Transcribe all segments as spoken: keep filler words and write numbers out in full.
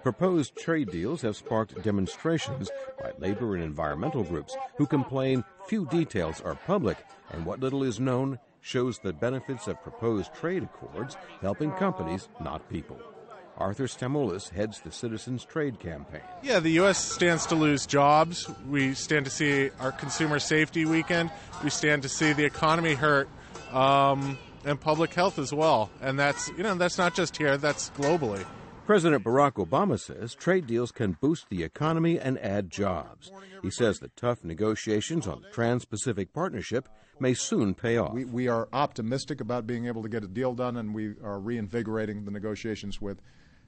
Proposed trade deals have sparked demonstrations by labor and environmental groups who complain few details are public and what little is known shows the benefits of proposed trade accords helping companies, not people. Arthur Stamoulis heads the Citizens Trade Campaign. Yeah, the U S stands to lose jobs. We stand to see our consumer safety weaken. We stand to see the economy hurt, um, and public health as well. And that's, you know, that's not just here, that's globally. President Barack Obama says trade deals can boost the economy and add jobs. He says the tough negotiations on the Trans-Pacific Partnership may soon pay off. We, we are optimistic about being able to get a deal done, and we are reinvigorating the negotiations with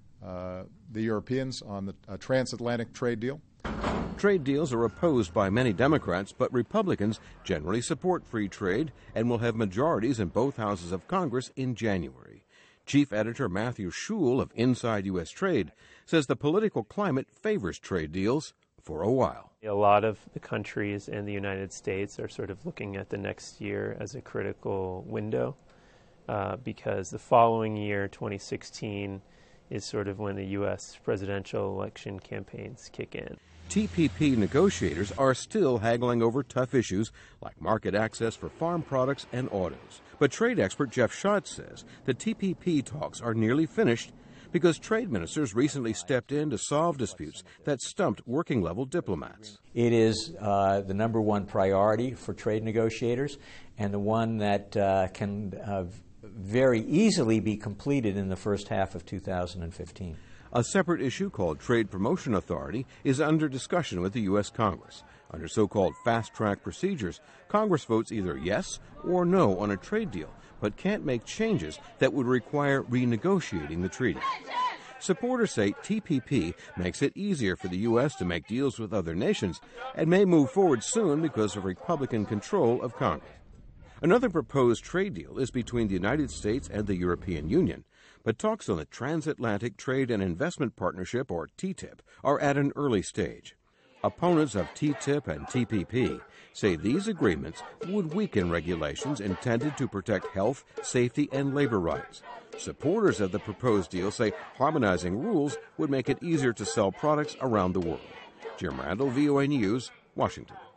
uh, the Europeans on the uh, transatlantic trade deal. Trade deals are opposed by many Democrats, but Republicans generally support free trade and will have majorities in both houses of Congress in January. Chief Editor Matthew Schul of Inside U S Trade says the political climate favors trade deals for a while. A lot of the countries in the United States are sort of looking at the next year as a critical window uh, because the following year, twenty sixteen, is sort of when the U S presidential election campaigns kick in. T P P negotiators are still haggling over tough issues like market access for farm products and autos. But trade expert Jeff Schatz says the T P P talks are nearly finished because trade ministers recently stepped in to solve disputes that stumped working-level diplomats. It is uh, the number one priority for trade negotiators and the one that uh, can uh, very easily be completed in the first half of two thousand fifteen. A separate issue called Trade Promotion Authority is under discussion with the U S Congress. Under so-called fast-track procedures, Congress votes either yes or no on a trade deal, but can't make changes that would require renegotiating the treaty. Supporters say T P P makes it easier for the U S to make deals with other nations and may move forward soon because of Republican control of Congress. Another proposed trade deal is between the United States and the European Union, but talks on the Transatlantic Trade and Investment Partnership, or T T I P, are at an early stage. Opponents of T T I P and T P P say these agreements would weaken regulations intended to protect health, safety, and labor rights. Supporters of the proposed deal say harmonizing rules would make it easier to sell products around the world. Jim Randall, V O A News, Washington.